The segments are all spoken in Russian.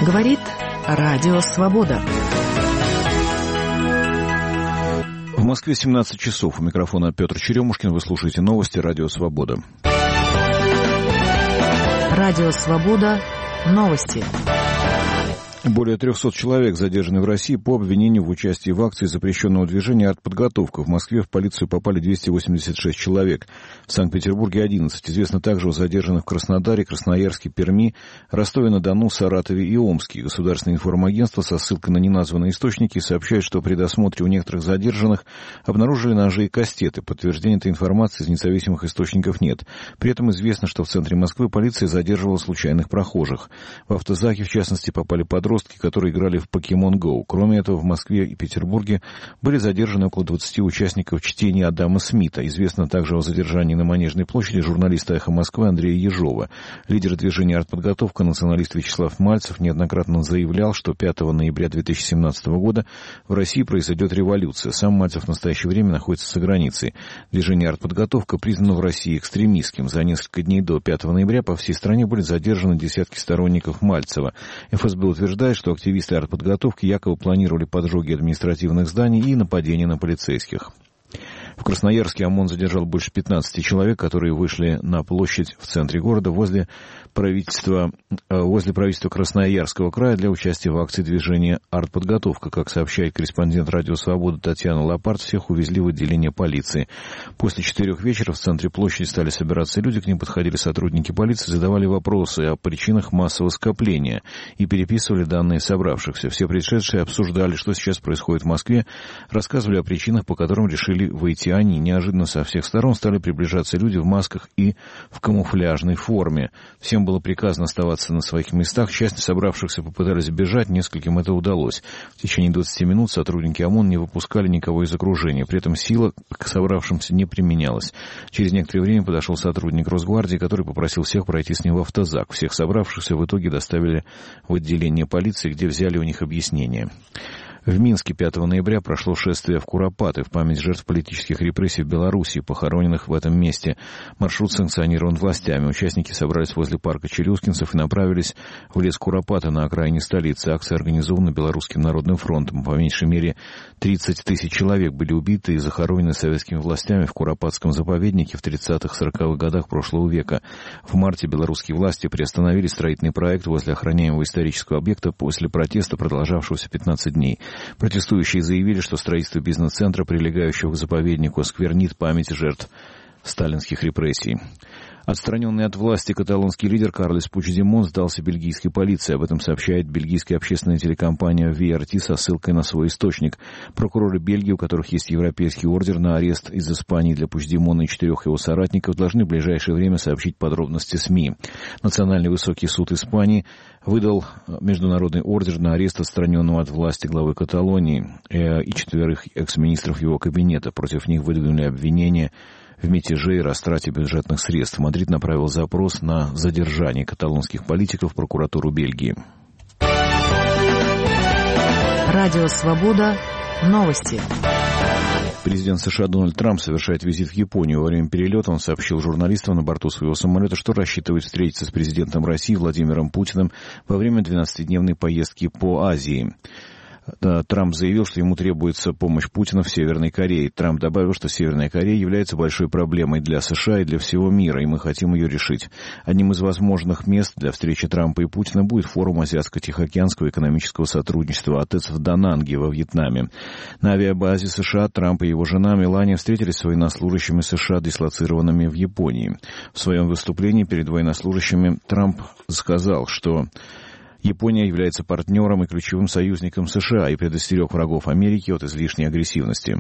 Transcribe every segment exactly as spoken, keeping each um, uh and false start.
Говорит Радио Свобода. В Москве семнадцать часов. У микрофона Петр Черемушкин. Вы слушаете новости Радио Свобода. Радио Свобода. Новости. Более трехсот человек задержаны в России по обвинению в участии в акции запрещенного движения «Артподготовка». В Москве в полицию попали двести восемьдесят шесть человек. В Санкт-Петербурге одиннадцать. Известно также о задержанных в Краснодаре, Красноярске, Перми, Ростове-на-Дону, Саратове и Омске. Государственное информагентство со ссылкой на неназванные источники сообщает, что при досмотре у некоторых задержанных обнаружили ножи и кастеты. Подтверждения этой информации из независимых источников нет. При этом известно, что в центре Москвы полиция задерживала случайных прохожих. В автозаке, в частности, попали подростки, которые играли в Pokemon Go. Кроме этого, в Москве и Петербурге были задержаны около двадцати участников чтения Адама Смита. Известно также о задержании на Манежной площади журналиста «Эхо Москвы» Андрея Ежова. Лидер движения «Артподготовка», националист Вячеслав Мальцев, неоднократно заявлял, что пятого ноября две тысячи семнадцатого года в России произойдет революция. Сам Мальцев в настоящее время находится за границей. Движение «Артподготовка» признано в России экстремистским. За несколько дней до пятого ноября по всей стране были задержаны десятки сторонников Мальцева. эф эс бэ утверждает, что активисты артподготовки якобы планировали поджоги административных зданий и нападения на полицейских. В Красноярске ОМОН задержал больше пятнадцати человек, которые вышли на площадь в центре города возле правительства, возле правительства Красноярского края для участия в акции движения «Артподготовка». Как сообщает корреспондент «Радио Свобода» Татьяна Лопарт, всех увезли в отделение полиции. После четырех вечера в центре площади стали собираться люди, к ним подходили сотрудники полиции, задавали вопросы о причинах массового скопления и переписывали данные собравшихся. Все пришедшие обсуждали, что сейчас происходит в Москве, рассказывали о причинах, по которым решили выйти они. Неожиданно со всех сторон стали приближаться люди в масках и в камуфляжной форме. Всем было приказано оставаться на своих местах. Часть собравшихся попытались бежать, нескольким это удалось. В течение двадцати минут сотрудники ОМОН не выпускали никого из окружения. При этом сила к собравшимся не применялась. Через некоторое время подошел сотрудник Росгвардии, который попросил всех пройти с ним в автозак. Всех собравшихся в итоге доставили в отделение полиции, где взяли у них объяснение. В Минске пятого ноября прошло шествие в Куропаты в память жертв политических репрессий в Белоруссии, похороненных в этом месте. Маршрут санкционирован властями. Участники собрались возле парка Челюскинцев и направились в лес Куропата на окраине столицы. Акция организована Белорусским народным фронтом. По меньшей мере тридцать тысяч человек были убиты и захоронены советскими властями в Куропатском заповеднике в тридцатых-сороковых годах прошлого века. В марте белорусские власти приостановили строительный проект возле охраняемого исторического объекта после протеста, продолжавшегося пятнадцать дней. Протестующие заявили, что строительство бизнес-центра, прилегающего к заповеднику, осквернит память жертв сталинских репрессий. Отстраненный от власти каталонский лидер Карлес Пучдемон сдался бельгийской полиции. Об этом сообщает бельгийская общественная телекомпания ви ар ти со ссылкой на свой источник. Прокуроры Бельгии, у которых есть европейский ордер на арест из Испании для Пучдемона и четырех его соратников, должны в ближайшее время сообщить подробности СМИ. Национальный высокий суд Испании выдал международный ордер на арест отстраненного от власти главы Каталонии и четверых экс-министров его кабинета. Против них выдвинули обвинения в мятеже и растрате бюджетных средств. Мадрид направил запрос на задержание каталонских политиков в прокуратуру Бельгии. Радио Свобода. Новости. Президент США Дональд Трамп совершает визит в Японию. Во время перелета он сообщил журналистам на борту своего самолета, что рассчитывает встретиться с президентом России Владимиром Путиным во время двенадцатидневной поездки по Азии. Трамп заявил, что ему требуется помощь Путина в Северной Корее. Трамп добавил, что Северная Корея является большой проблемой для США и для всего мира, и мы хотим ее решить. Одним из возможных мест для встречи Трампа и Путина будет форум Азиатско-Тихоокеанского экономического сотрудничества АТЭС в Дананге во Вьетнаме. На авиабазе США Трамп и его жена Мелания встретились с военнослужащими США, дислоцированными в Японии. В своем выступлении перед военнослужащими Трамп сказал, что Япония является партнером и ключевым союзником США и предостерег врагов Америки от излишней агрессивности.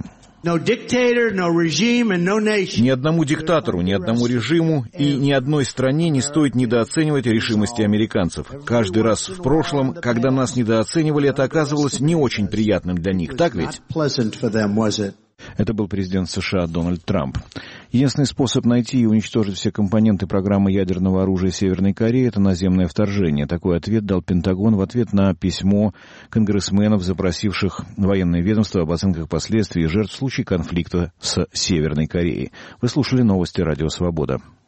Ни одному диктатору, ни одному режиму и ни одной стране не стоит недооценивать решимости американцев. Каждый раз в прошлом, когда нас недооценивали, это оказывалось не очень приятным для них, так ведь? Это был президент США Дональд Трамп. Единственный способ найти и уничтожить все компоненты программы ядерного оружия Северной Кореи — это наземное вторжение. Такой ответ дал Пентагон в ответ на письмо конгрессменов, запросивших военное ведомство об оценках последствий и жертв в случае конфликта с Северной Кореей. Вы слушали новости Радио Свобода.